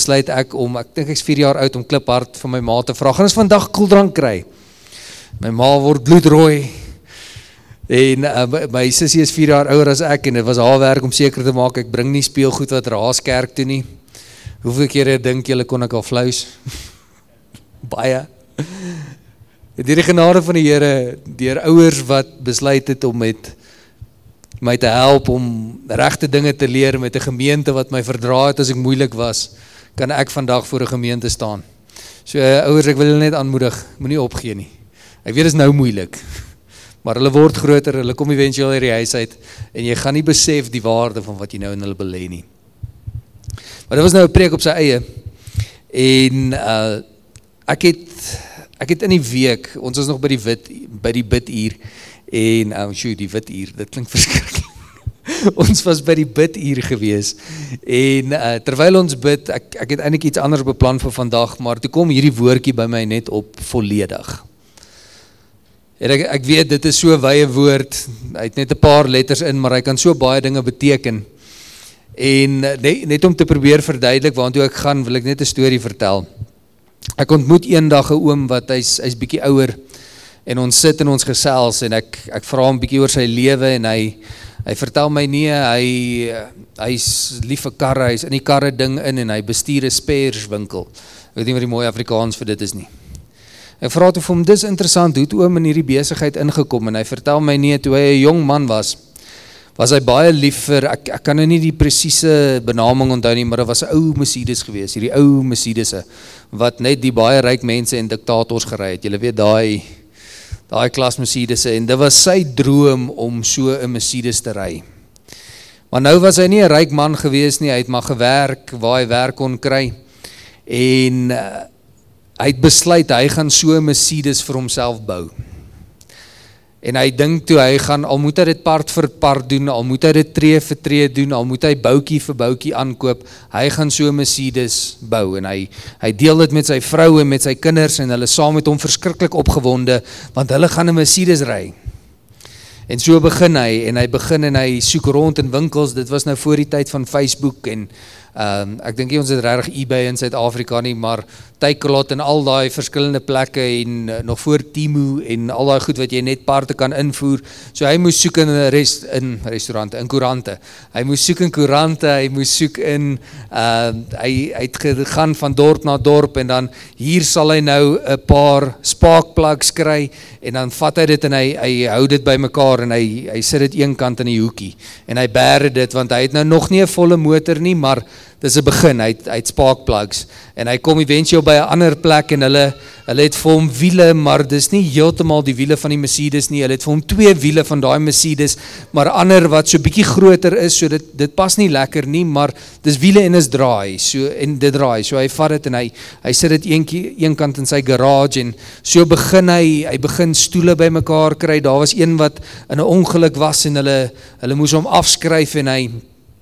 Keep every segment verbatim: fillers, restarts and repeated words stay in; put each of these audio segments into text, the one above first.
besluit ek om, ek dink ek is vier jaar oud om kliphard van my ma te vra, gaan ons vandag koeldrank kry? My ma word bloedrooi, en uh, my, my sussie is vier jaar ouder as ek, en dit was haar werk om seker te maak, ek bring nie speelgoed wat raas kerk toe nie. Hoeveel kere dink julle kon ek al flous? Baie. Die genade van die Here, deur ouers wat besluit het om met my te help, om regte dinge te leer met 'n gemeente wat my verdra het as ek moeilik was, kan ek vandag voor 'n gemeente staan. So uh, ouers, ek wil julle net aanmoedig, moenie opgee nie. Ek weet dit is nou moeilik, maar hulle word groter, hulle kom eventueel uit die huis uit, en jy gaan nie besef die waarde van wat jy nou in hulle belê nie. Maar dit was nou 'n preek op sy eie, en uh, ek het, ek het in die week, ons was nog by die wit, by die biduur, en, oh, shoot, die biduur, dit klink verskriklik. Ons was by die biduur gewees, en uh, terwyl ons bid, ek, ek het eintlik iets anders beplan vir vandag, maar toe kom hierdie woordjie by my net op volledig. En ek, ek weet, dit is so 'n wye woord, hy het net 'n paar letters in, maar hy kan so baie dinge beteken. En net, net om te probeer verduidelik waartoe ek gaan, wil ek net 'n storie vertel. Ek ontmoet eendag 'n oom wat hy's hy's bietjie ouer, en ons sit en ons gesels, en ek ek vra hom bietjie oor sy lewe, en hy hy vertel my nee, hy hy's lief vir karre, hy's in die karre ding in, en hy bestuur 'n spares winkel. Ek weet nie wat die mooi Afrikaans vir dit is nie. Ek vra toe vir hom, dis interessant, hoe het oom in hierdie besigheid ingekom, en hy vertel my nee, toe hy 'n jong man was, was hy baie lief vir, ek, ek kan nou nie die presiese benaming onthou nie, maar dit was 'n ou Mercedes gewees, hierdie ou Mercedesse, wat net die baie ryk mense en diktators gery het. Julle weet daai daai klas Mercedesse, en dit was sy droom om so 'n Mercedes te ry. Maar nou was hy nie 'n ryk man gewees nie, hy het maar gewerk waar hy werk kon kry, en uh, hy het besluit, hy gaan so 'n Mercedes vir homself bou. En hy dink toe, hy gaan, al moet hy dit part vir part doen, al moet hy dit tree vir tree doen, al moet hy boutjie vir boutjie aankoop, hy gaan so 'n Mercedes bou, en hy, hy deel dit met sy vrou en met sy kinders, en hulle saam met hom verskriklik opgewonde, want hulle gaan 'n Mercedes ry. En so begin hy, en hy begin en hy soek rond in winkels, dit was nou voor die tyd van Facebook, en um, ek dink nie ons het regtig eBay in Suid-Afrika nie, maar Takealot en al daai verskillende plekke, en uh, nog voor Temu, en al daai goed wat jy net parte kan invoer, so hy moes soek in, rest, in restaurante, in koerante, hy moes soek in koerante, hy moes soek in, uh, hy, hy het gegaan van dorp na dorp, en dan hier sal hy nou 'n paar spark plugs kry, en dan vat hy dit en hy, hy hou dit by mekaar, en hy, hy sit dit een kant in die hoekie, en hy bære dit, want hy het nou nog nie 'n volle motor nie, maar dis 'n begin, hy het, hy het spark plugs, en hy kom eventueel by 'n ander plek, en hulle, hulle het vir hom wiele, maar dis nie heeltemal die wiele van die Mercedes nie, hulle het vir hom twee wiele van daai Mercedes, maar ander wat so bietjie groter is, so dit, dit pas nie lekker nie, maar dis wiele en is draai, so, en dit draai, so hy vat dit, en hy, hy sit dit een, een kant in sy garage, en so begin hy, hy begin stoele by mekaar kry, daar was een wat in 'n ongeluk was, en hulle, hulle moes hom afskryf, en hy,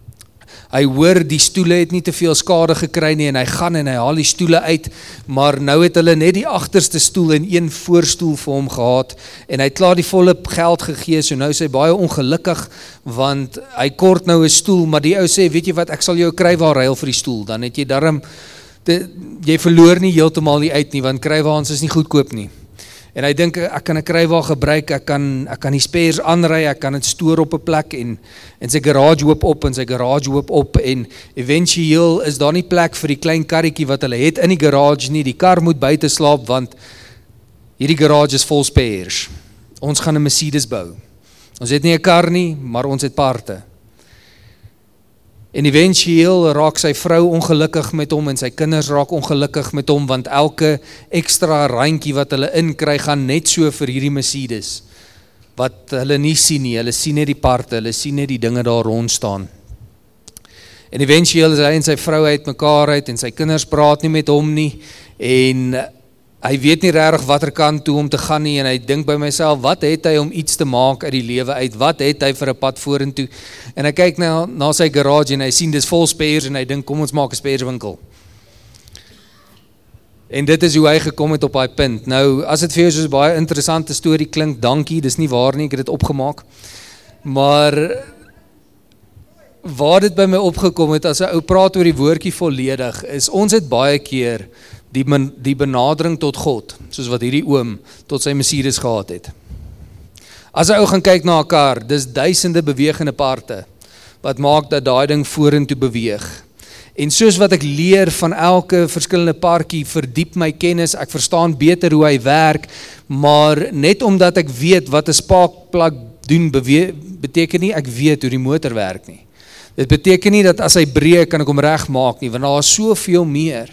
hy hoor die stoele het nie te veel skade gekry nie, en hy gaan en hy haal die stoele uit, maar nou het hulle net die agterste stoel en een voorstoel vir hom gehad, en hy het klaar die volle geld gegee, so nou is hy baie ongelukkig, want hy kort nou 'n stoel, maar die ou sê, weet jy wat, ek sal jou krywaar ruil vir die stoel, dan het jy darm, de, jy verloor nie heeltemal nie uit nie, want krywaans is nie goedkoop nie. En hy dink, ek kan 'n krywa gebruik, ek kan, ek kan die spares aanry, ek kan dit stoor op 'n plek, en, en sy garage hoop op, en sy garage hoop op, en eventueel is daar nie plek vir die klein karretjie wat hulle het in die garage nie, die kar moet buite slaap, want hierdie garage is vol spares. Ons gaan 'n Mercedes bou. Ons het nie 'n kar nie, maar ons het parte. En eventueel raak sy vrou ongelukkig met hom, en sy kinders raak ongelukkig met hom, want elke extra randjie wat hulle inkry, gaan net so vir hierdie Mercedes, wat hulle nie sien nie, hulle sien net die parte, hulle sien net die dinge daar rond staan. En eventueel is hy en sy vrou uit mekaar uit, en sy kinders praat nie met hom nie, en hy weet nie regtig watter kant toe om te gaan nie, en hy dink by myself, wat het hy om iets te maak uit die lewe uit, wat het hy vir 'n pad vorentoe, en hy kyk na, na sy garage, en hy sien dis vol spares, en hy dink, kom ons maak 'n spares winkel. En dit is hoe hy gekom het op daai punt. Nou, as dit vir jou soos 'n baie interessante storie klink, dankie, dis nie waar nie, ek het dit opgemaak, maar waar dit by my opgekom het, as 'n ou praat oor die woordjie volledig, is ons het baie keer die, die benadering tot God, soos wat hierdie oom tot sy Mercedes gehad het. As 'n ou gaan kyk na 'n kar, dis duisende bewegende parte, wat maak dat daai ding vorentoe beweeg. En soos wat ek leer van elke verskillende paartjie, verdiep my kennis, ek verstaan beter hoe hy werk, maar net omdat ek weet wat 'n spaakplug doen, bewe- beteken nie ek weet hoe die motor werk nie. Dit beteken nie dat as hy breek, kan ek hom reg maak nie, want daar is soveel meer.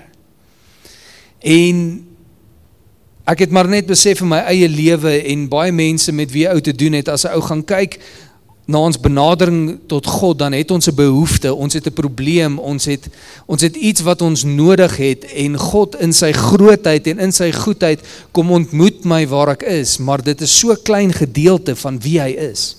En ek het maar net besef in my eie lewe en baie mense met wie ou te doen het, as 'n ou gaan kyk na ons benadering tot God, dan het ons 'n behoefte, ons het 'n probleem, ons het, ons het iets wat ons nodig het, en God in sy grootheid en in sy goedheid kom ontmoet my waar ek is, maar dit is so klein gedeelte van wie hy is.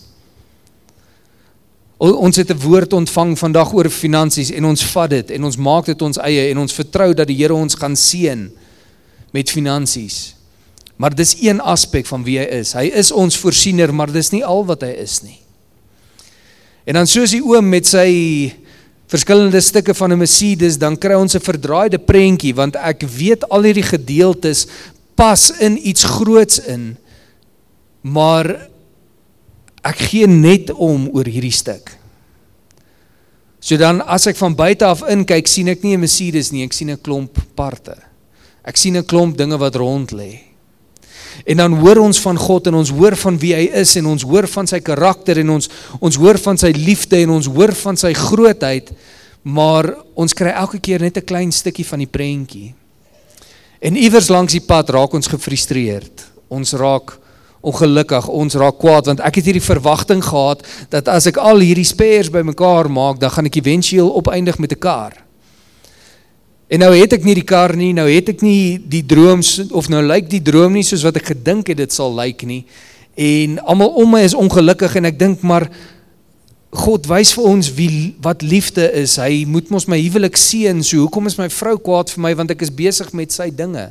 Ons het 'n woord ontvang vandag oor finansies, en ons vat dit, en ons maak dit ons eie, en ons vertrou dat die Here ons gaan seën met finansies. Maar dis een aspek van wie hy is. Hy is ons voorsiener, maar dis nie al wat hy is nie. En dan soos die oom met sy verskillende stukke van 'n Mercedes, dan kry ons 'n verdraaide prentjie, want ek weet al hierdie gedeeltes pas in iets groots in, maar ek gee net om oor hierdie stuk. So dan, as ek van buite af inkyk, sien ek nie 'n Mercedes nie, ek sien 'n klomp parte. Ek sien 'n klomp dinge wat rond lê. En dan hoor ons van God, en ons hoor van wie hy is, en ons hoor van sy karakter, en ons, ons hoor van sy liefde, en ons hoor van sy grootheid, maar ons kry elke keer net 'n klein stukkie van die prentjie. En iewers langs die pad raak ons gefrustreerd, ons raak ongelukkig, ons raak kwaad, want ek het hierdie verwagting gehad, dat as ek al hierdie spares by mekaar maak, dan gaan ek eventueel opeindig met 'n kar. En nou het ek nie die kar nie, nou het ek nie die droom, of nou lyk die droom nie soos wat ek gedink het dit sal lyk nie, en almal om my is ongelukkig, en ek dink maar, God wys vir ons wie, wat liefde is, hy moet mos my huwelik seën, so hoekom is my vrou kwaad vir my, want ek is besig met sy dinge.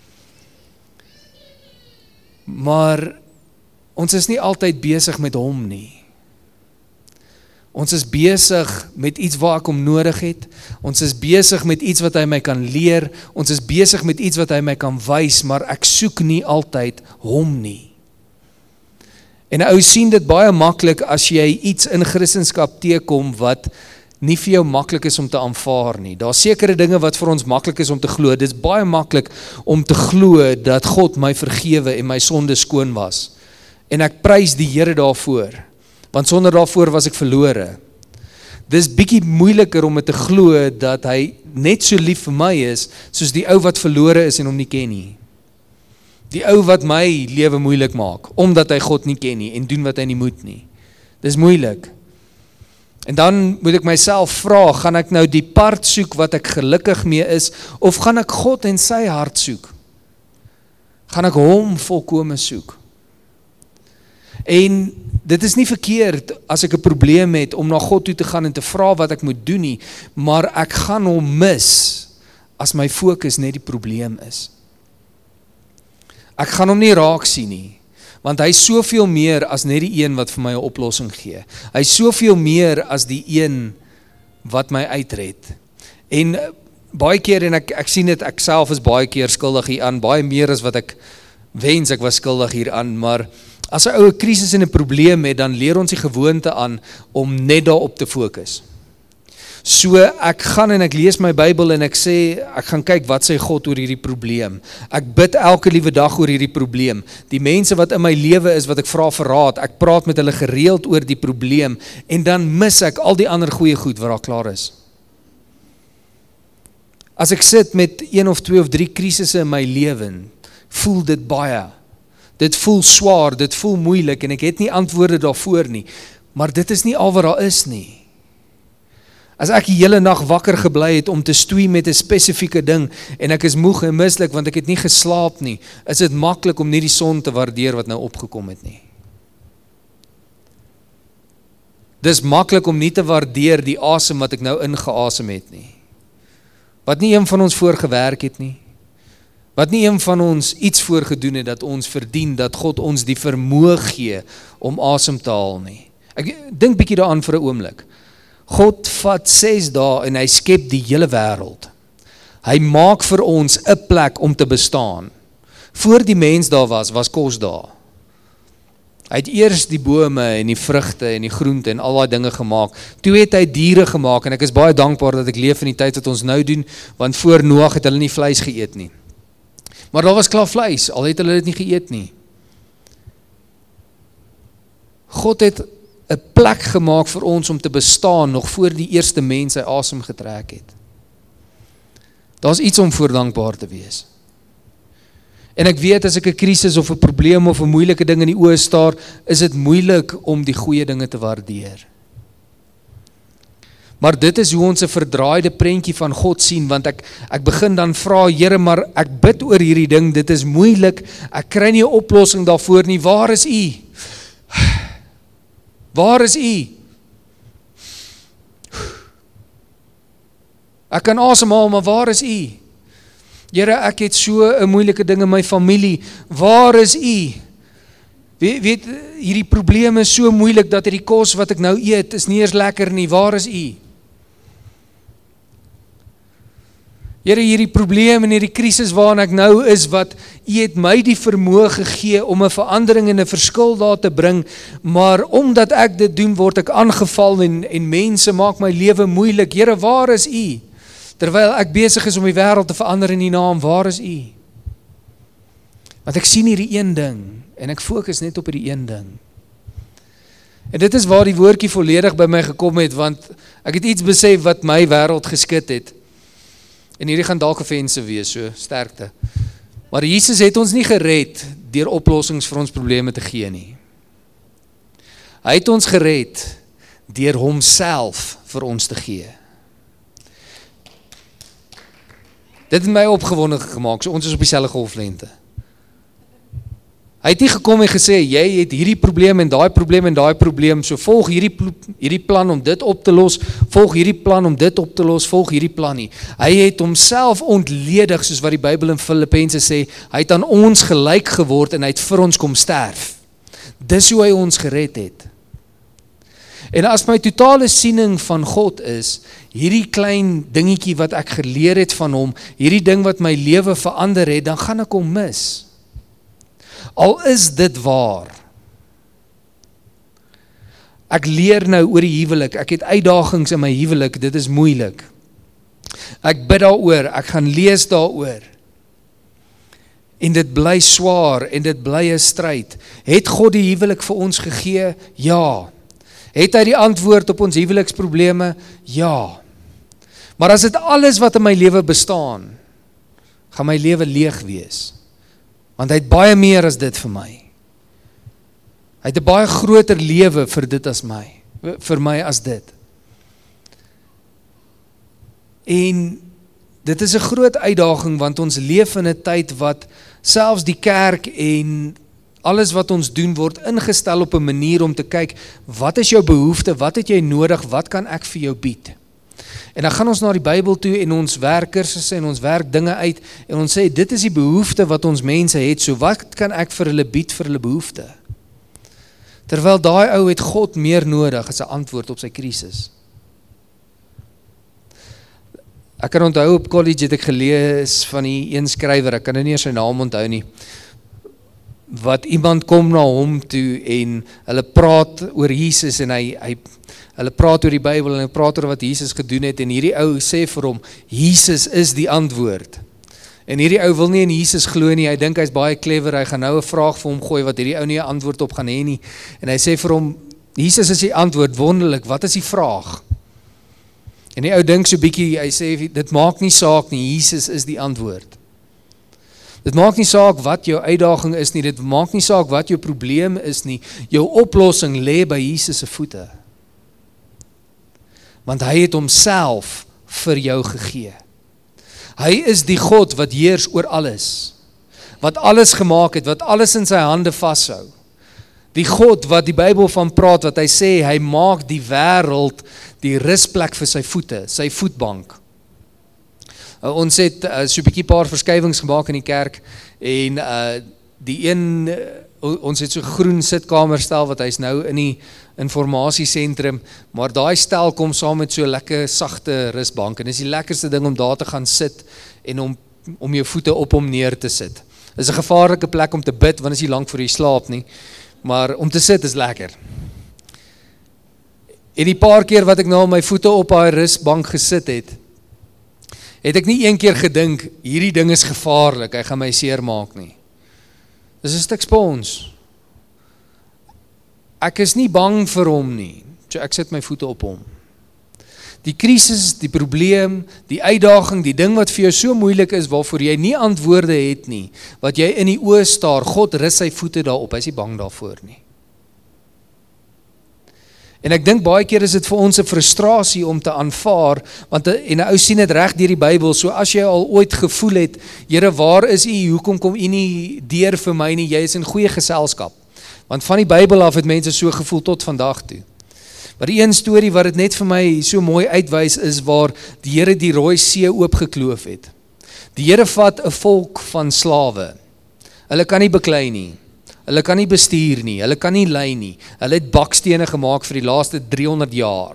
Maar ons is nie altyd besig met hom nie. Ons is besig met iets waar ek hom nodig het, ons is besig met iets wat hy my kan leer, ons is besig met iets wat hy my kan wys, maar ek soek nie altyd hom nie. En ou sien dit baie maklik as jy iets in Christendom teekom wat nie vir jou maklik is om te aanvaar nie. Daar is sekere dinge wat vir ons maklik is om te glo. Dit is baie maklik om te glo dat God my vergewe en my sonde skoon was. En ek prys die Here daarvoor, want sonder daarvoor was ek verlore. Dis bietjie moeiliker om te glo dat hy net so lief vir my is, soos die ou wat verlore is en hom nie ken nie. Die ou wat my lewe moeilik maak, omdat hy God nie ken nie, en doen wat hy nie moet nie. Dis moeilik. En dan moet ek myself vra, gaan ek nou die part soek wat ek gelukkig mee is, of gaan ek God en sy hart soek? Gaan ek hom volkome soek? En dit is nie verkeerd as ek 'n probleem het om na God toe te gaan en te vra wat ek moet doen nie, maar ek gaan hom mis as my fokus net die probleem is. Ek gaan hom nie raak sien nie, want hy is soveel meer as net die een wat vir my 'n oplossing gee. Hy is soveel meer as die een wat my uitred. En baie keer, en ek, ek sien dit, ek self is baie keer skuldig hieraan, baie meer as wat ek wens ek was skuldig hieraan, maar as 'n ou 'n krisis en 'n probleem het, dan leer ons die gewoonte aan om net daarop te fokus. So ek gaan en ek lees my Bybel en ek sê, ek gaan kyk wat sê God oor hierdie probleem. Ek bid elke liewe dag oor hierdie probleem. Die mense wat in my lewe is, wat ek vra vir raad, ek praat met hulle gereeld oor die probleem, en dan mis ek al die ander goeie goed wat daar klaar is. As ek sit met een of twee of drie krisisse in my lewe, voel dit baie. Dit voel swaar, dit voel moeilik, en ek het nie antwoorde daarvoor nie, maar dit is nie al wat daar is nie. As ek die hele nag wakker gebly het om te stoei met 'n spesifieke ding, en ek is moeg en mislik want ek het nie geslaap nie, is dit maklik om nie die son te waardeer wat nou opgekom het nie. Dis maklik om nie te waardeer die asem wat ek nou ingeasem het nie. Wat nie een van ons voorgewerk het nie. Wat nie een van ons iets voorgedoen het dat ons verdien, dat God ons die vermoë gee om asem te haal nie. Ek dink bietjie daaraan vir 'n oomblik. God vat ses dae en hy skep die hele wêreld. Hy maak vir ons 'n plek om te bestaan. Voor die mens daar was, was kos daar. Hy het eers die bome en die vrugte en die groente en al daai dinge gemaak. Toe het hy diere gemaak en ek is baie dankbaar dat ek leef in die tyd wat ons nou doen, want voor Noag het hulle nie vleis geëet nie. Maar daar was klaar vleis, al het hulle dit nie geëet nie. God het 'n plek gemaak vir ons om te bestaan nog voor die eerste mens sy asem getrek het. Daar's iets om voor dankbaar te wees. En ek weet as ek 'n krisis of 'n probleem of 'n moeilike ding in die oë staar, is dit moeilik om die goeie dinge te waardeer. Maar dit is hoe ons 'n verdraaide prentjie van God sien, want ek ek begin dan vra, Here, maar ek bid oor hierdie ding, dit is moeilik, ek kry nie 'n oplossing daarvoor nie, waar is U? Waar is U? Ek kan asemhaal, maar waar is U? Here, ek het so 'n moeilike ding in my familie, waar is U? Weet, weet, hierdie probleem is so moeilik, dat hierdie kos wat ek nou eet, is nie eers lekker nie, waar is U? Here, hierdie probleem en hierdie krisis waarin ek nou is, wat U het my die vermoë gegee om 'n verandering en 'n verskil daar te bring, maar omdat ek dit doen, word ek aangeval en, en mense maak my lewe moeilik. Here, waar is U? Terwyl ek besig is om die wêreld te verander in U naam, waar is U? Want ek sien hierdie een ding, en ek fokus net op hierdie een ding. En dit is waar die woordjie volledig by my gekom het, want ek het iets besef wat my wêreld geskit het. En hierdie gaan dalk 'n vense wees, so sterkte. Maar Jesus het ons nie gered deur oplossings vir ons probleme te gee nie. Hy het ons gered deur homself vir ons te gee. Dit het my opgewonde gemaak, so ons is op dieselfde golflengte. Hy het nie gekom en gesê, jy het hierdie probleem en daai probleem en daai probleem, so volg hierdie, hierdie plan om dit op te los, volg hierdie plan om dit op te los, volg hierdie plan nie. Hy het homself ontledig, soos wat die Bybel in Filippense sê, hy het aan ons gelyk geword en hy het vir ons kom sterf. Dis hoe hy ons gered het. En as my totale siening van God is, hierdie klein dingetjie wat ek geleer het van hom, hierdie ding wat my lewe verander het, dan gaan ek hom mis. Al is dit waar. Ek leer nou oor die huwelik, ek het uitdagings in my huwelik, dit is moeilik. Ek bid daaroor, ek gaan lees daaroor. En dit bly swaar en dit bly 'n stryd. Het God die huwelik vir ons gegee? Ja. Het hy die antwoord op ons huweliksprobleme? Ja. Maar as dit alles wat in my lewe bestaan, gaan my lewe leeg wees. Want hy het baie meer as dit vir my. Hy het 'n baie groter lewe vir dit as my, vir my as dit. En dit is 'n groot uitdaging, want ons leef in 'n tyd wat selfs die kerk en alles wat ons doen word ingestel op 'n manier om te kyk, wat is jou behoefte, wat het jy nodig, wat kan ek vir jou bied? En dan gaan ons na die Bybel toe en ons werk kursusse en ons werk dinge uit en ons sê, dit is die behoefte wat ons mense het, so wat kan ek vir hulle bied vir hulle behoefte? Terwyl daai ou het God meer nodig as 'n antwoord op sy krisis. Ek kan onthou op college het ek gelees van die een skrywer, ek kan nou nie eens sy naam onthou nie, wat iemand kom na hom toe en hulle praat oor Jesus en hy, hy hulle praat oor die Bybel en hy praat oor wat Jesus gedoen het en hierdie ou sê vir hom, Jesus is die antwoord. En hierdie ou wil nie in Jesus glo nie, hy dink hy's baie clever, hy gaan nou 'n vraag vir hom gooi wat hierdie ou nie 'n antwoord op gaan hê nie. En hy sê vir hom, Jesus is die antwoord, wonderlik, wat is die vraag? En die ou dink so bietjie, hy sê, dit maak nie saak nie, Jesus is die antwoord. Dit maak nie saak wat jou uitdaging is nie, dit maak nie saak wat jou probleem is nie, jou oplossing lê by Jesus se voete. Want hy het homself vir jou gegee. Hy is die God wat heers oor alles, wat alles gemaak het, wat alles in sy hande vashou. Die God wat die Bybel van praat, wat hy sê, hy maak die wêreld die rusplek vir sy voete, sy voetbank. Uh, ons het uh, so 'n bietjie paar verskywings gemaak in die kerk en uh, die een ons het so groen sitkamerstel, wat hy's nou in die informasiesentrum, maar daai stel kom saam met so lekker sagte rusbank, en dis die lekkerste ding om daar te gaan sit, en om, om jou voete op hom neer te sit. Dis 'n gevaarlike plek om te bid, want is nie lank voor jy slaap nie, maar om te sit is lekker. En die paar keer wat ek nou my voete op daai rusbank gesit het, het ek nie een keer gedink, hierdie ding is gevaarlik, hy gaan my seer maak nie. Dis 'n stuk spons. Ek is nie bang vir hom nie, so ek sit my voete op hom. Die krisis, die probleem, die uitdaging, die ding wat vir jou so moeilik is, waarvoor jy nie antwoorde het nie, wat jy in die oë staar, God rus sy voete daarop, hy is nie bang daarvoor nie. En ek dink baie keer is dit vir ons 'n frustrasie om te aanvaar, want en 'n ou sien dit reg deur die Bybel, so as jy al ooit gevoel het, Here, waar is U, hoekom kom U nie deur vir my nie, jy is in goeie geselskap. Want van die Bybel af het mense so gevoel tot vandag toe. Maar die een storie wat dit net vir my so mooi uitwys is, waar die Here die Rooi See oopgekloof het. Die Here vat 'n volk van slawe, hulle kan nie beklei nie, hulle kan nie bestuur nie, hulle kan nie lei nie, hulle het bakstene gemaak vir die laaste driehonderd jaar.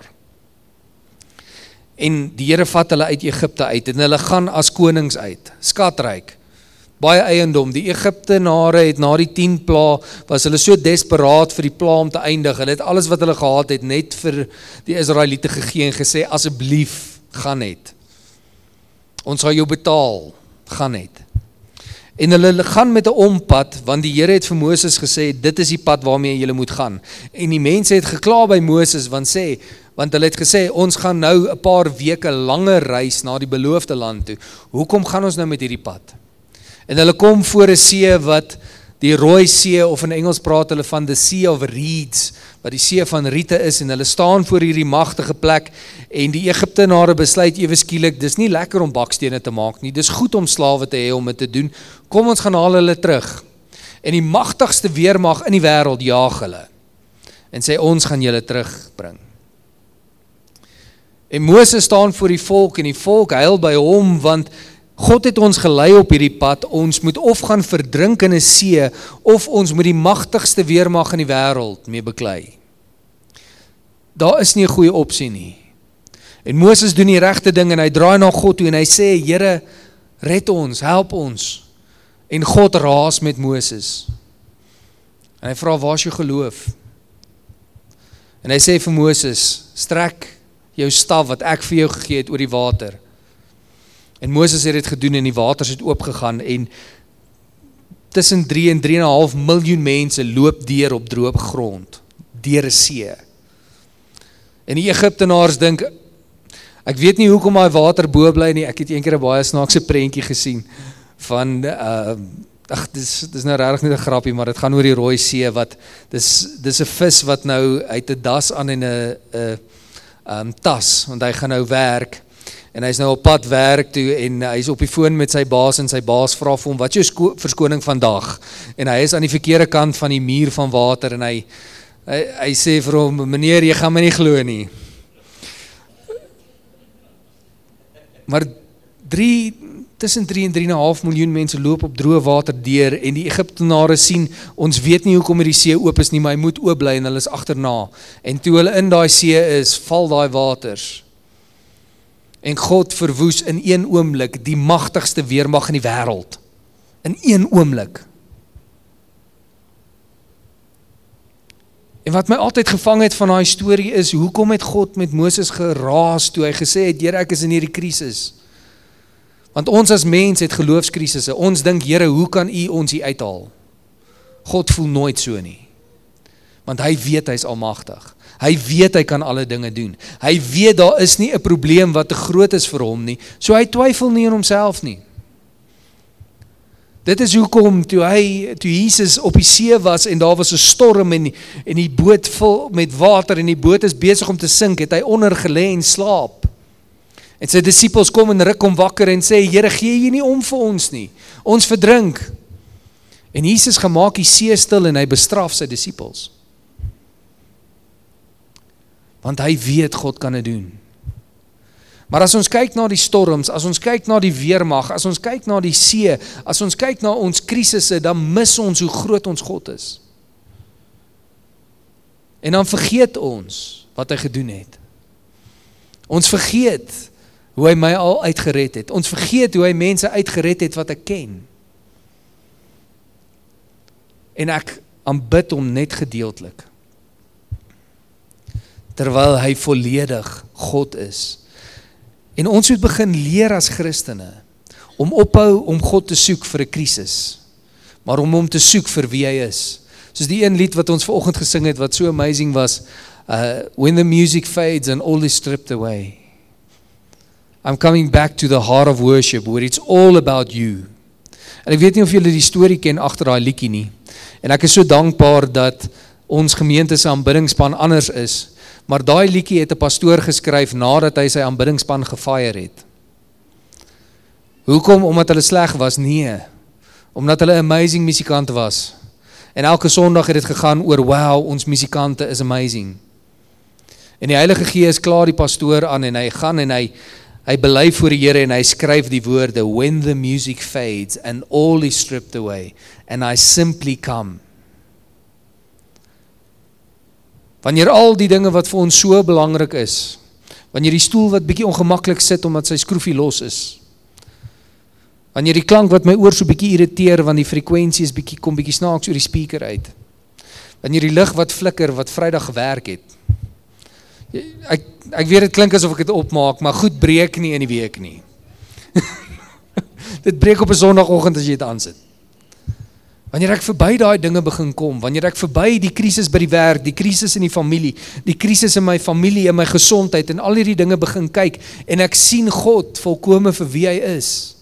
En die Here vat hulle uit Egipte uit, en hulle gaan as konings uit, skatryk, baie eiendom. Die Egiptenare het na die tien pla, was hulle so desperaat vir die pla om te eindig, hulle het alles wat hulle gehad het, net vir die Israeliete gegee en gesê, asseblief, gaan net. Ons sal jou betaal, gaan net. En hulle gaan met 'n ompad, want die Here het vir Moses gesê, dit is die pad waarmee julle moet gaan. En die mense het gekla by Moses, want sê, want hulle het gesê, ons gaan nou 'n paar weke langer reis na die beloofde land toe. Hoekom gaan ons nou met hierdie pad? En hulle kom voor 'n see wat die Rooi See, of in Engels praat hulle van the Sea of Reeds, wat die see van riete is, en hulle staan voor hierdie magtige plek, en die Egiptenare besluit ewe skielik, dis nie lekker om bakstene te maak nie, dis goed om slawe te hê om dit te doen, kom ons gaan haal hulle terug. En die magtigste weermag in die wêreld jaag hulle, en sê, ons gaan julle terugbring. En Moses staan voor die volk, en die volk huil by hom, want God het ons gelei op hierdie pad, ons moet of gaan verdrink in 'n see, of ons moet die magtigste weermag in die wêreld mee beklei. Daar is nie 'n goeie opsie nie. En Moses doen die regte ding, en hy draai na God toe, en hy sê, Here, red ons, help ons. En God raas met Moses. En hy vra, waar is jou geloof? En hy sê vir Moses, strek jou staf wat ek vir jou gegee het oor die water. En Moses het dit gedoen, en die waters het oopgegaan, en tussen drie en drie en 'n half miljoen mense loop deur op droë grond, deur 'n see. En die Egiptenaars dink, ek weet nie hoekom daai water bo bly nie, ek het eendag 'n baie snaakse prentjie gesien, van, uh, ag, dis, dis nou regtig net 'n grappie, maar dit gaan oor die Rooi See, wat, dis, dis 'n vis wat nou uit 'n das aan en 'n um, tas, want hy gaan nou werk, en hy is nou op pad werk toe, en hy is op die foon met sy baas, en sy baas vra vir hom, wat is jou verskoning vandag? En hy is aan die verkeerde kant van die muur van water, en hy, hy, hy sê vir hom, meneer, jy gaan my nie glo nie. Maar drie, tussen drie en drie en 'n half miljoen mense loop op droë water deur, en die Egiptenare sien, ons weet nie hoekom hierdie see oop is nie, maar hy moet oop bly, en hulle is agterna. En toe hulle in daai see is, val daai waters. En God verwoes in een oomblik die magtigste weermag in die wêreld. In een oomblik. En wat my altyd gevang het van daai storie is, hoekom het God met Moses geraas toe hy gesê het, Here, ek is in hierdie krisis. Want ons as mens het geloofskrisisse. Ons dink, Here, hoe kan U ons hier uithaal? God voel nooit so nie. Want hy weet hy is almagtig. Hy weet hy kan alle dinge doen. Hy weet daar is nie 'n probleem wat te groot is vir hom nie. So hy twyfel nie in homself nie. Dit is hoekom toe hy, toe Jesus op die see was en daar was 'n storm en, en die boot vol met water en die boot is besig om te sink, het hy onder gelê en slaap. En sy disippels kom en ruk hom wakker en sê, Here, gee jy nie om vir ons nie. Ons verdrink. En Jesus gemaak die see stil en hy bestraf sy disippels. Want hy weet God kan dit doen. Maar as ons kyk na die storms, as ons kyk na die weermag, as ons kyk na die see, as ons kyk na ons krisisse, dan mis ons hoe groot ons God is. En dan vergeet ons wat hy gedoen het. Ons vergeet hoe hy my al uitgered het. Ons vergeet hoe hy mense uitgered het wat ek ken. En ek aanbid hom net gedeeltelik. Terwyl hy volledig God is. En ons moet begin leer as Christene, om ophou om God te soek vir 'n krisis, maar om hom te soek vir wie hy is. Soos die een lied wat ons vanoggend gesing het, wat so amazing was, uh, when the music fades and all is stripped away. I'm coming back to the heart of worship, where it's all about you. En ek weet nie of julle die storie ken agter daai liedjie nie. En ek is so dankbaar dat ons gemeente se aanbiddingsspan anders is, maar daai liedjie het 'n pastoor geskryf nadat hy sy aanbiddingsspan gefire het. Hoekom? Omdat hulle sleg was? Nee. Omdat hulle amazing musikante was. En elke Sondag het dit gegaan oor, wow, ons musikante is amazing. En die Heilige Gees klaar die pastoor aan en hy gaan en hy hy bely voor die Here en hy skryf die woorde, when the music fades and all is stripped away and I simply come. Wanneer al die dinge wat vir ons so belangrik is, wanneer die stoel wat bietjie ongemaklik sit omdat sy skroefie los is, wanneer die klank wat my oor so bietjie irriteer, want die frekwensie is bietjie, kom bietjie snaaks oor die speaker uit, wanneer die lig wat flikker, wat Vrydag gewerk het, ek, ek weet het klink asof ek het opmaak, maar goed breek nie in die week nie. Dit breek op 'n Sondagoggend as jy dit aansit. Wanneer ek verby daai dinge begin kom, wanneer ek verby die krisis by die werk, die krisis in die familie, die krisis in my familie, in my gesondheid, en al hierdie dinge begin kyk, en ek sien God volkome vir wie hy is,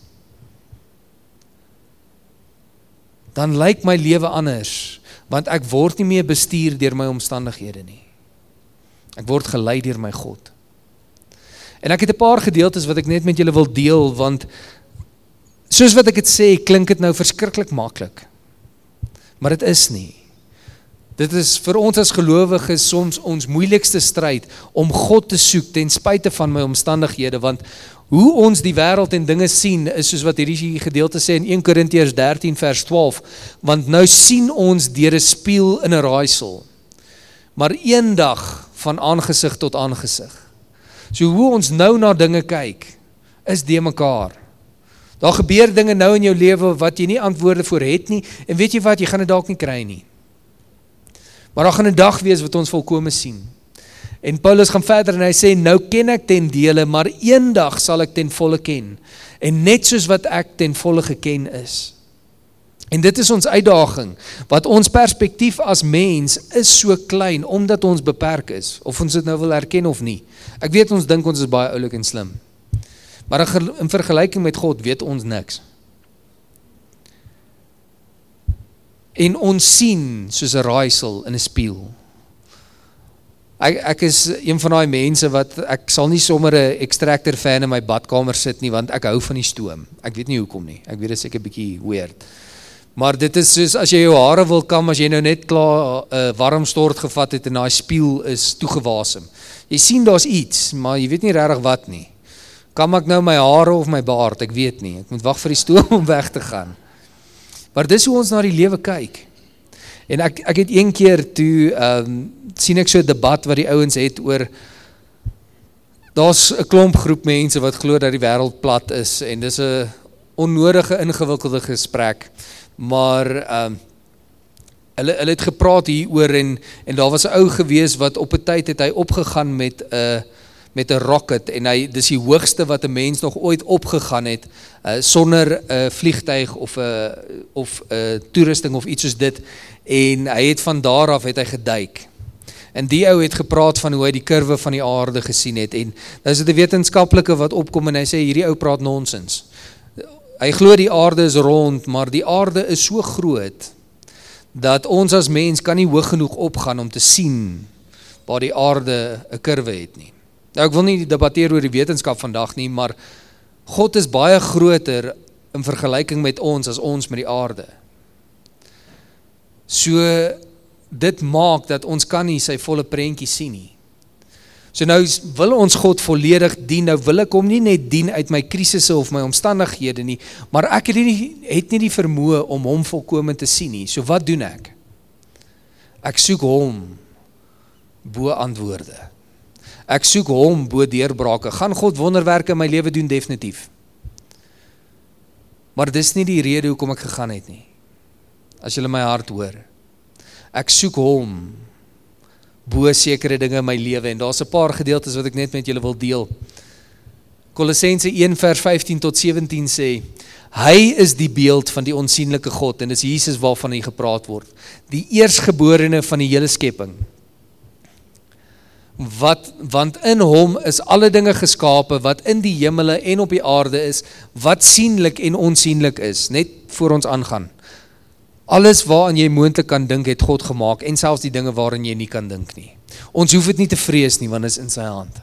dan lyk my lewe anders, want ek word nie meer bestuur deur my omstandighede nie. Ek word gelei deur my God. En ek het 'n paar gedeeltes wat ek net met julle wil deel, want soos wat ek het sê, klink dit nou verskriklik maklik. Maar dit is nie. Dit is vir ons as gelowiges soms ons moeilikste stryd om God te soek ten spyte van my omstandighede, want hoe ons die wêreld en dinge sien is soos wat hierdie gedeelte sê in een Korintiërs dertien vers twaalf, want nou sien ons deur 'n spieël in 'n raaisel, maar eendag van aangesig tot aangesig. So hoe ons nou na dinge kyk, is de mekaar. Daar gebeur dinge nou in jou lewe wat jy nie antwoorde voor het nie, en weet jy wat, jy gaan dit dalk nie kry nie. Maar daar gaan 'n dag wees wat ons volkome sien. En Paulus gaan verder en hy sê, nou ken ek ten dele, maar eendag sal ek ten volle ken. En net soos wat ek ten volle geken is. En dit is ons uitdaging, wat ons perspektief as mens is so klein, omdat ons beperk is, of ons dit nou wil erken of nie. Ek weet ons dink ons is baie oulik en slim. Maar in vergelyking met God weet ons niks. En ons sien soos 'n raaisel in 'n spieël. Ek, ek is een van daai mense wat, ek sal nie sommer 'n extractor fan in my badkamer sit nie, want ek hou van die stoom. Ek weet nie hoekom nie. Ek weet dit is seker 'n bietjie weird. Maar dit is soos, as jy jou hare wil kam, as jy nou net klaar 'n uh, warm stort gevat het en daai spieël is toegewasem. Jy sien daar's iets, maar jy weet nie regtig wat nie. Kam ek nou my hare of my baard? Ek weet nie. Ek moet wag vir die stoom om weg te gaan. Maar dis hoe ons na die lewe kyk. En ek ek het een keer toe um, sien ek so 'n debat wat die ouens het oor, daar's 'n klomp groep mense wat glo dat die wêreld plat is en dis 'n onnodige ingewikkelde gesprek. Maar um, hulle hulle het gepraat hier oor en en daar was 'n ou gewees wat op 'n tyd het hy opgegaan met 'n uh, met 'n rocket en hy dis die hoogste wat 'n mens nog ooit opgegaan het uh, sonder 'n uh, vliegtuig of 'n uh, of 'n uh, toerusting of iets soos dit, en hy het van daar af het hy geduik. En die ou het gepraat van hoe hy die kurwe van die aarde gesien het, en dis 'n wetenskaplike wat opkom en hy sê hierdie ou praat nonsens. Hy glo die aarde is rond, maar die aarde is so groot dat ons as mens kan nie hoog genoeg opgaan om te sien waar die aarde 'n kurwe het nie. Nou, ek wil nie debatteer oor die wetenskap vandag nie, maar God is baie groter in vergelyking met ons as ons met die aarde. So, dit maak dat ons kan nie sy volle prentjie sien nie. So nou wil ons God volledig dien, nou wil ek hom nie net dien uit my krisisse of my omstandighede nie, maar ek het nie, het nie die vermoë om hom volkomen te sien nie. So wat doen ek? Ek soek hom bo antwoorde. Ek soek hom bo deurbrake. Gaan God wonderwerke in my lewe doen? Definitief. Maar dis nie die rede hoekom ek gegaan het nie. As julle my hart hoor. Ek soek hom bo sekere dinge in my lewe, en daar's 'n paar gedeeltes wat ek net met julle wil deel. Kolossense een vers vyftien tot sewentien sê, hy is die beeld van die onsienlike God, en dis Jesus waarvan hier gepraat word, die eersgeborene van die hele skepping. Wat, want in hom is alle dinge geskape, wat in die hemele en op die aarde is, wat sienlik en onsienlik is, net voor ons aangaan. Alles waaraan jy moontlik kan dink, het God gemaak, en selfs die dinge waarin jy nie kan dink nie. Ons hoef het nie te vrees nie, want dit is in sy hand.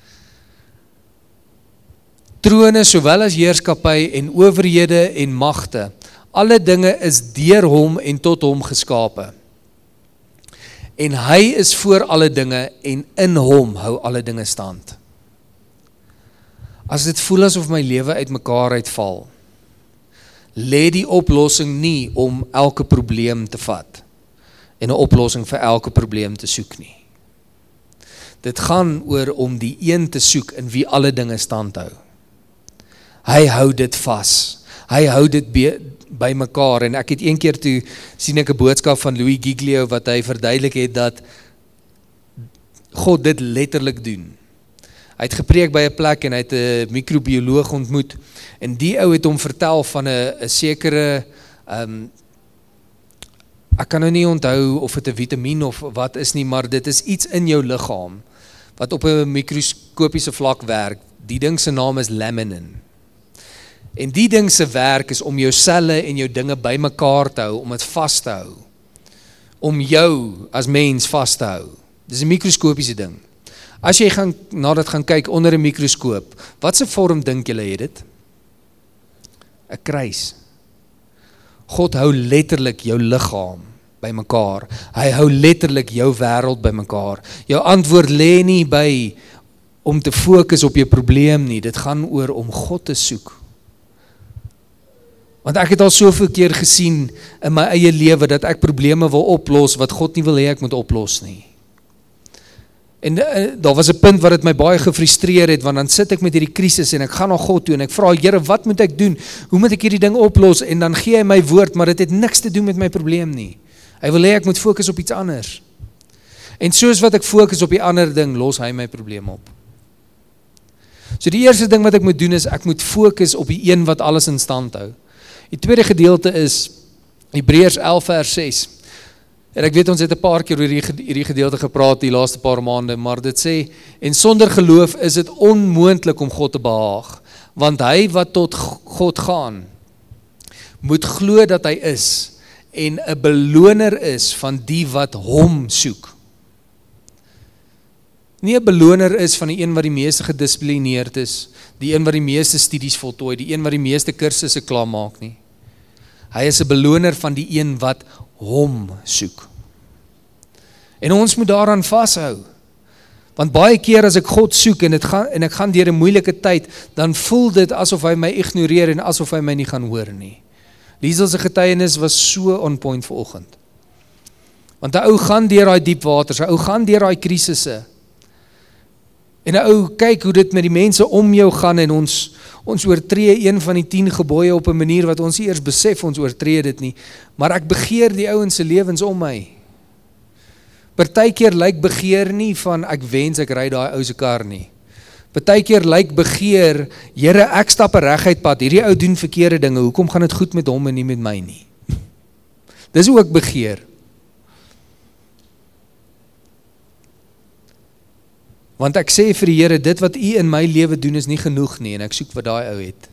Trone, sowel as heerskappy en owerhede en magte, alle dinge is deur hom en tot hom geskape. En hy is voor alle dinge, en in hom hou alle dinge stand. As dit voel asof my lewe uit mekaar uitval, lê die oplossing nie om elke probleem te vat, en 'n oplossing vir elke probleem te soek nie. Dit gaan oor om die een te soek in wie alle dinge stand hou. Hy hou dit vas, hy hou dit be, by mekaar, en ek het een keer toe, sien ek 'n boodskap van Louis Giglio, wat hy verduidelik het, dat God dit letterlik doen. Hy het gepreek by 'n plek, en hy het 'n microbioloog ontmoet, en die ou het hom vertel van 'n 'n sekere, um, ek kan nou nie onthou of het 'n vitamien of wat is nie, maar dit is iets in jou liggaam, wat op 'n mikroskopiese vlak werk. Die ding se naam is laminin. En die ding se werk is om jou selle en jou dinge by mekaar te hou, om dit vas te hou. Om jou as mens vas te hou. Dis 'n mikroskopiese ding. As jy gaan, na dit gaan kyk onder 'n mikroskoop, wat se vorm dink julle het dit? 'n Kruis. God hou letterlik jou liggaam by mekaar. Hy hou letterlik jou wêreld by mekaar. Jou antwoord lê nie by om te fokus op jou probleem nie. Dit gaan oor om God te soek. Want ek het al soveel keer gesien in my eie lewe dat ek probleme wil oplos wat God nie wil hê ek moet oplos nie. En uh, daar was 'n punt wat dit my baie gefrustreer het, want dan sit ek met hierdie krisis en ek gaan na God toe en ek vra, Here, wat moet ek doen? Hoe moet ek hierdie ding oplos? En dan gee hy my woord, maar dit het niks te doen met my probleem nie. Hy wil hê ek moet fokus op iets anders. En soos wat ek fokus op die ander ding, los hy my probleem op. So die eerste ding wat ek moet doen is, ek moet fokus op die een wat alles in stand hou. Die tweede gedeelte is Hebreërs elf vers ses. En ek weet ons het 'n paar keer oor hierdie gedeelte gepraat die laaste paar maande, maar dit sê, en sonder geloof is dit onmoontlik om God te behaag, want hy wat tot God gaan, moet glo dat hy is, en 'n beloner is van die wat hom soek. Nie 'n beloner is van die een wat die meeste gedissiplineerd is, die een wat die meeste studies voltooi, die een wat die meeste kursusse klaarmaak nie. Hy is 'n beloner van die een wat hom soek. En ons moet daaraan vashou. Want baie keer as ek God soek en, het gaan, en ek gaan deur 'n moeilike tyd, dan voel dit asof hy my ignoreer en asof hy my nie gaan hoor nie. Liesel se getuienis was so on point vanoggend. Want 'n ou gaan deur daai diep waters, 'n ou gaan deur daai krisisse. En 'n ou kyk hoe dit met die mense om jou gaan en ons ons oortree een van die tien gebooie op 'n manier wat ons nie eers besef ons oortree dit nie. Maar ek begeer die ouens se lewens om my. Partykeer lyk begeer nie van ek wens ek ry daai ou se kar nie. Partykeer lyk begeer, Here, ek stap 'n reguit pad. Hierdie ou doen verkeerde dinge. Hoekom gaan dit goed met hom en nie met my nie? Dis ook begeer. Want ek sê vir die Here, dit wat U in my lewe doen is nie genoeg nie, en ek soek wat daai ou het.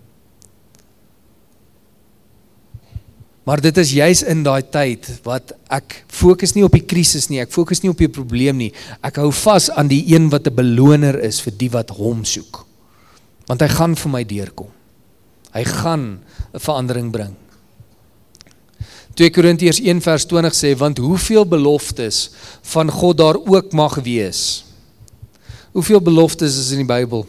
Maar dit is juis in daai tyd, wat ek fokus nie op die krisis nie, ek fokus nie op die probleem nie, ek hou vas aan die een wat 'n beloner is vir die wat hom soek. Want hy gaan vir my deurkom. Hy gaan 'n verandering bring. twee Korintiërs een vers twintig sê, want hoeveel beloftes van God daar ook mag wees, Hoeveel beloftes is in die Bybel?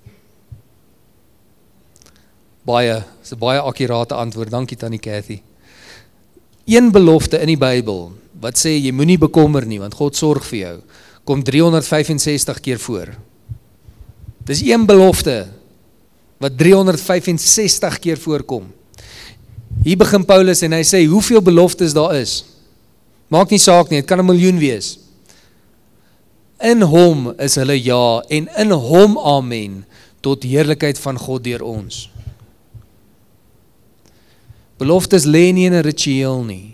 Baie, is 'n baie akkurate antwoord, dankie Tannie Cathy. Een belofte in die Bybel, wat sê, jy moenie bekommer nie, want God sorg vir jou, kom driehonderdvyfensestig keer voor. Dis een belofte, wat driehonderdvyfensestig keer voorkom. Hier begin Paulus en hy sê, hoeveel beloftes daar is. Maak nie saak nie, het kan 'n miljoen wees. In hom is hulle ja, en in hom amen, tot heerlikheid van God deur ons. Beloftes lê nie in 'n ritueel nie.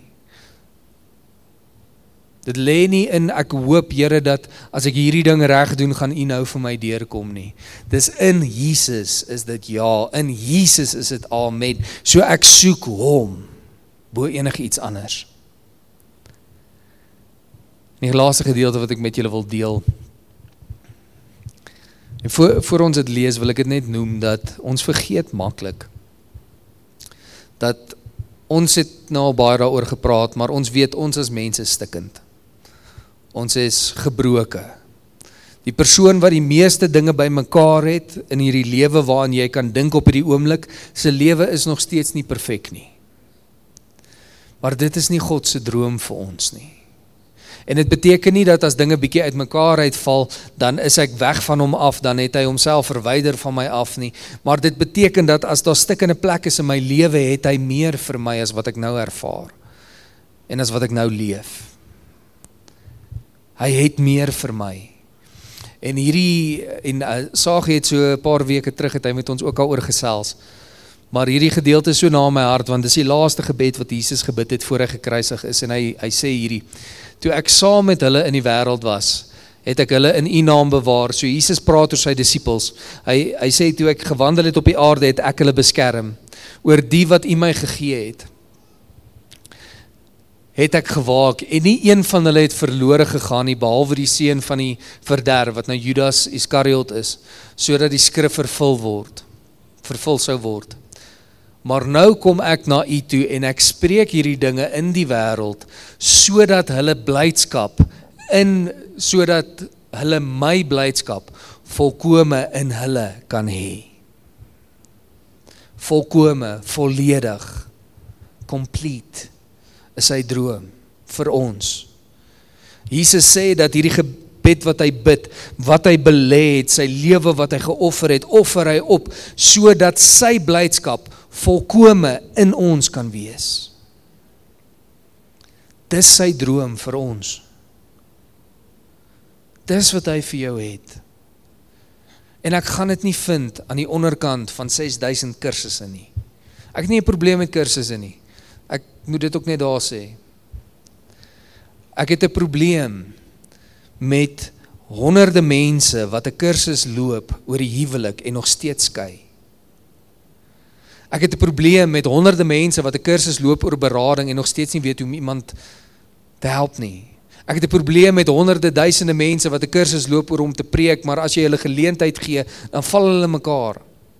Dit lê nie in, ek hoop Here dat as ek hierdie ding reg doen, gaan U nou vir my deurkom nie. Dis in Jesus is dit ja, in Jesus is dit amen. So ek soek hom, bo enig iets anders. Die laaste gedeelte wat ek met julle wil deel. En voor, voor ons dit lees, wil ek dit net noem, dat ons vergeet maklik. Dat ons het nou al baie daaroor gepraat, maar ons weet ons as mense stikkend. Ons is gebroke. Die persoon wat die meeste dinge by mekaar het, in hierdie lewe waarin jy kan dink op hierdie oomblik, sy lewe is nog steeds nie perfek nie. Maar dit is nie God se droom vir ons nie. En dit beteken nie dat as dinge bietjie uit mekaar uitval, dan is ek weg van hom af, dan het hy homself verwyder van my af nie. Maar dit beteken dat as daar stikkende plek is in my lewe, het hy meer vir my as wat ek nou ervaar. En as wat ek nou leef. Hy het meer vir my. En hierdie, en uh, Sagie het so 'n paar weke terug, het hy met ons ook al oor gesels. Maar hierdie gedeelte is so na my hart, want dis die laaste gebed wat Jesus gebid het voor hy gekruisig is. En hy, hy sê hierdie, toe ek saam met hulle in die wêreld was, het ek hulle in U naam bewaar. So Jesus praat oor sy disippels. Hy, hy sê, toe ek gewandel het op die aarde, het ek hulle beskerm. Oor die wat U my gegee het, het ek gewaak, en nie een van hulle het verlore gegaan nie, behalwe die seun van die verderf, wat nou Judas Iskariot is, sodat die skrif vervul word, vervul sou word. Maar nou kom ek na U toe, en ek spreek hierdie dinge in die wêreld, sodat hulle blydskap, in, sodat hulle my blydskap, volkome in hulle kan hê. Volkome, volledig, complete, is sy droom vir ons. Jesus sê dat hierdie gebed wat hy bid, wat hy belê het, sy lewe wat hy geoffer het, offer hy op, sodat sy blydskap volkome in ons kan wees. Dis sy droom vir ons. Dis wat hy vir jou het. En ek gaan dit nie vind aan die onderkant van ses duisend kursusse nie. Ek het nie 'n probleem met kursusse nie. Ek moet dit ook net daar sê. Ek het 'n probleem met honderde mense wat 'n kursus loop oor die huwelik en nog steeds skei. Ek het 'n probleem met honderde mense wat 'n kursus loop oor berading en nog steeds nie weet hoe om iemand te help nie. Ek het 'n probleem met honderde duisende mense wat 'n kursus loop oor om te preek, maar as jy hulle geleentheid gee, dan val hulle mekaar.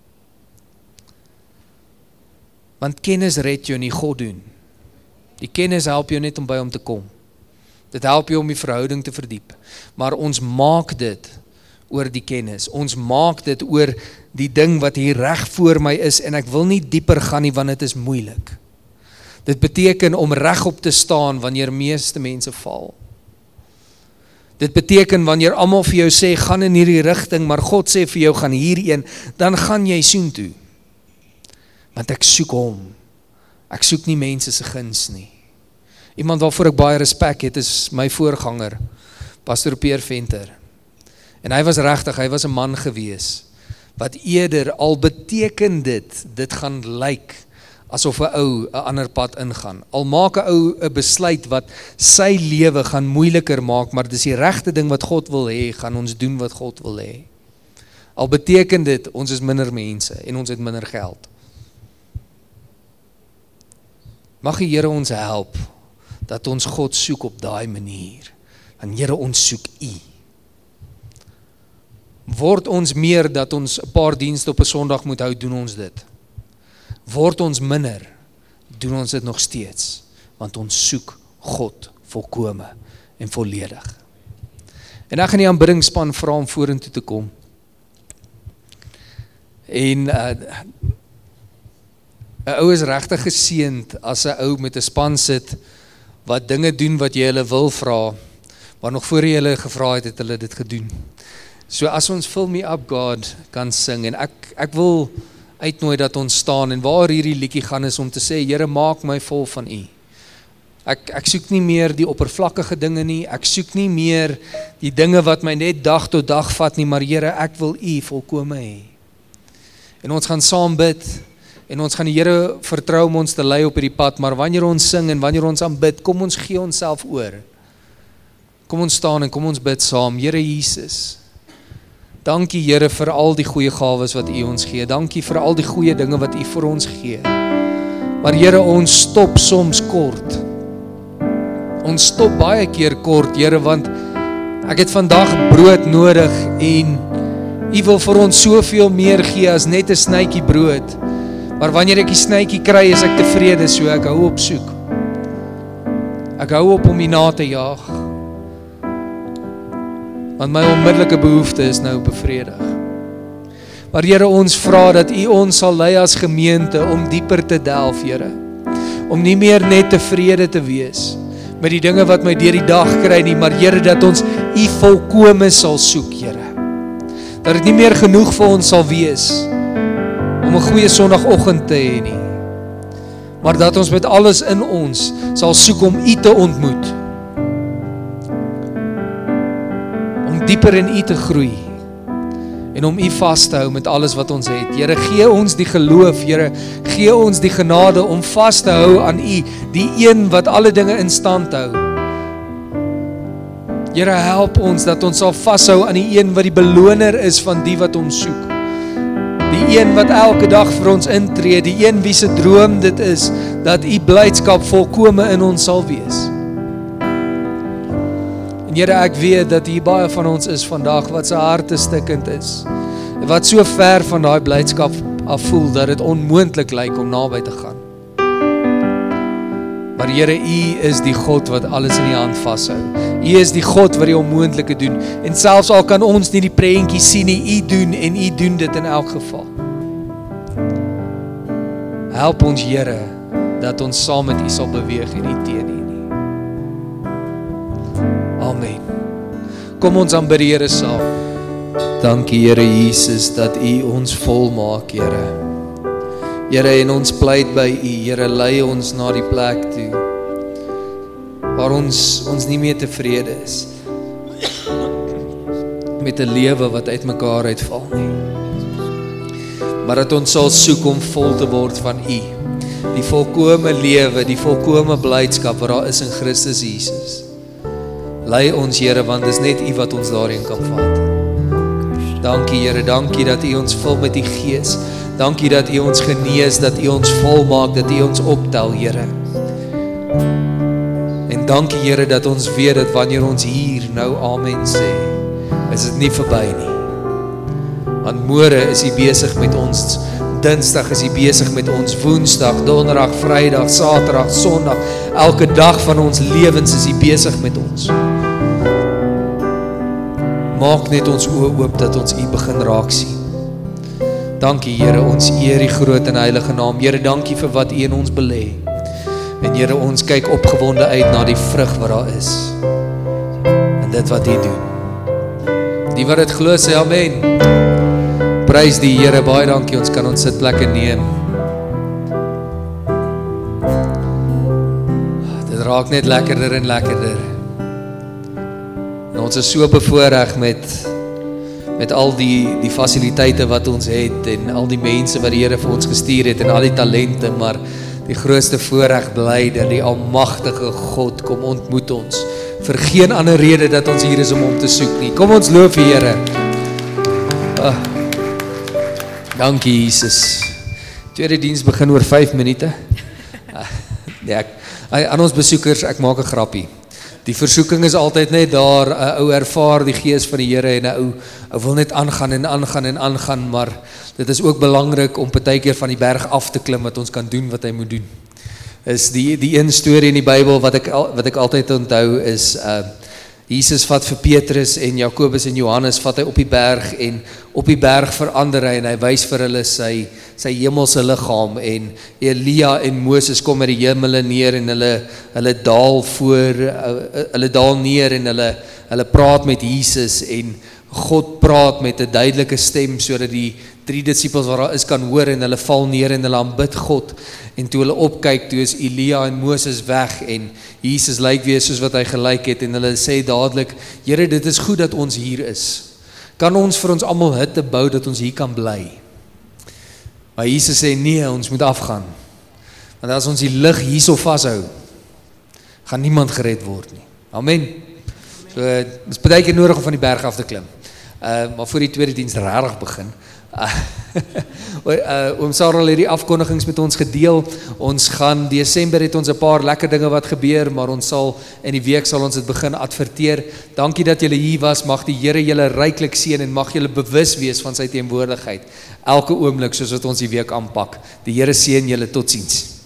Want kennis red jou nie, God doen. Die kennis help jou net om by hom te kom. Dit help jou om die verhouding te verdiep. Maar ons maak dit oor die kennis. Ons maak dit oor die ding wat hier reg voor my is, en ek wil nie dieper gaan nie, want dit is moeilik. Dit beteken om regop te staan wanneer meeste mense val. Dit beteken wanneer almal vir jou sê, gaan in hierdie rigting, maar God sê vir jou, gaan hierheen, dan gaan jy soontoe. Want ek soek hom. Ek soek nie mense se guns nie. Iemand waarvoor ek baie respek het, is my voorganger, Pastor Peer Venter. En hy was regtig, hy was 'n man gewees, wat eerder, al beteken dit, dit gaan lyk, asof 'n ou 'n ander pad ingaan. Al maak 'n ou 'n besluit wat sy lewe gaan moeiliker maak, maar dis die regte ding wat God wil hê, gaan ons doen wat God wil hê. Al beteken dit, ons is minder mense, en ons het minder geld. Mag die Here ons help, dat ons God soek op daai manier. En Here, ons soek U. Word ons meer dat ons 'n paar dienste op 'n Sondag moet hou, doen ons dit. Word ons minder, doen ons dit nog steeds, want ons soek God volkome en volledig. En ek gaan die aanbiddingspan vra om vorentoe te kom. En uh, 'n ou is regtig geseënd as 'n ou met 'n span sit wat dinge doen wat jy hulle wil vra, maar nog voor jy hulle gevra het, het hulle dit gedoen. So as ons Fill Me Up God kan sing, en ek, ek wil uitnooi dat ons staan, en waar hierdie liedjie gaan is om te sê, Here, maak my vol van U. Ek, ek soek nie meer die oppervlakkige dinge nie, ek soek nie meer die dinge wat my net dag tot dag vat nie, maar Here, ek wil U volkome hê. En ons gaan saam bid, en ons gaan die Here vertrou om ons te lei op hierdie pad, maar wanneer ons sing en wanneer ons aanbid, kom ons gee onsself oor. Kom ons staan en kom ons bid saam. Here Jesus, dankie Here vir al die goeie gawes wat U ons gee. Dankie vir al die goeie dinge wat U vir ons gee. Maar Here, ons stop soms kort. Ons stop baie keer kort, Here, want ek het vandag brood nodig en U wil vir ons soveel meer gee as net 'n snytjie brood. Maar wanneer ek die snytjie kry, is ek tevrede, so ek hou op soek. Ek hou op om U na te jaag. Want my onmiddellike behoefte is nou bevredig. Maar Here, ons vra dat U ons sal lei as gemeente om dieper te delf, Here. Om nie meer net tevrede te wees met die dinge wat my deur die dag kry nie, maar Here, dat ons U volkome sal soek, Here. Dat dit nie meer genoeg vir ons sal wees om 'n goeie Sondagoggend te hê nie, maar dat ons met alles in ons sal soek om U te ontmoet, om dieper in U te groei, en om U vas te hou met alles wat ons het. Here, gee ons die geloof, Here, gee ons die genade om vas te hou aan U, die een wat alle dinge in stand hou. Here, help ons dat ons sal vashou aan die een wat die beloner is van die wat hom soek. Die een wat elke dag vir ons intree, die een wie se droom dit is, dat U blydskap volkome in ons sal wees. En Here, ek weet dat hier baie van ons is vandag wat se harte stikkend is, wat so ver van daai blydskap af voel, dat dit onmoontlik lyk om naby te gaan. Maar Here, U is die God wat alles in die hand vashou. U is die God wat die onmoontlike doen. En selfs al kan ons nie die prentjie sien nie, U doen en U doen dit in elk geval. Help ons, Here, dat ons saam met U sal beweeg en nie teen U nie. Amen. Kom ons aanbid die Here saam. Dankie Here Jesus dat U ons volmaak, Here. Here, en ons pleit by U, Here, lei ons na die plek toe waar ons ons nie meer tevrede is met 'n lewe wat uitmekaar uitval nie, maar dat ons sal soek om vol te word van U, die volkome lewe, die volkome blydskap wat daar is in Christus Jesus. Lei ons, Here, want dis net U wat ons daarin kan vat. Dankie Here, dankie dat U ons vul met die Gees. Dankie dat U ons genees, dat U ons volmaak, dat U ons optel, Here. En dankie Here dat ons weet dat wanneer ons hier nou amen sê, is dit nie verby nie. Want môre is U besig met ons, Dinsdag is U besig met ons, Woensdag, Donderdag, Vrydag, Saterdag, Sondag, elke dag van ons lewens is U besig met ons. Maak net ons oë oop dat ons U begin raak sien. Dankie Here, ons eer die groot en heilige naam. Here, dankie vir wat U in ons belê. En Here, ons kyk opgewonde uit na die vrug wat daar is. En dit wat U doen. Die wat dit glo sê amen. Prys die Here, baie dankie, ons kan ons sitplekke neem. Dit raak net lekkerder en lekkerder. En ons is so bevoorreg met met al die die fasiliteite wat ons het en al die mense wat die Here vir ons gestuur het en al die talente, maar die grootste voorreg bly dat die almagtige God kom ontmoet ons. Vir geen ander rede dat ons hier is om hom te soek nie. Kom ons loof die Here. Ah, dankie Jesus. Tweede diens begin oor vyf minute. Ah, nee, ek, aan ons besoekers, ek maak 'n grappie. Die versoeking is altyd net daar, 'n ou ervaar die gees van die Here en 'n ou, ou wil net aangaan en aangaan en aangaan, maar dit is ook belangrik om partykeer van die berg af te klim, wat ons kan doen wat hy moet doen. Is die die een storie in die Bybel wat ek wat ek altyd onthou is uh Jesus vat vir Petrus en Jakobus en Johannes, vat hy op die berg en op die berg verander hy en hy wys vir hulle sy, sy hemelse liggaam en Elia en Moses kom met die hemele neer en hulle, hulle daal voor, hulle daal neer en hulle, hulle praat met Jesus en God praat met 'n duidelike stem sodat die drie disippels wat daar is kan hoor en hulle val neer en hulle aanbid God en toe hulle opkyk toe is Elia en Moses weg en Jesus lyk weer soos wat hy gelyk het en hulle sê dadelik, Here, dit is goed dat ons hier is. Kan ons vir ons almal hutte bou dat ons hier kan bly? Maar Jesus sê nee, ons moet afgaan. Want as ons die lig hierso vashou, gaan niemand gered word nie. Amen. So, dit is baie keer nodig om van die berg af te klim. Uh, maar voor die tweede diens regtig begin. Uh, uh, oom Sarel het die afkondigings met ons gedeel. Ons gaan Desember het ons 'n paar lekker dinge wat gebeur, maar ons sal in die week sal ons dit begin adverteer. Dankie dat julle hier was. Mag die Here julle ryklik seën en mag julle bewus wees van sy teenwoordigheid elke oomblik soos wat ons die week aanpak. Die Here seën julle, totsiens.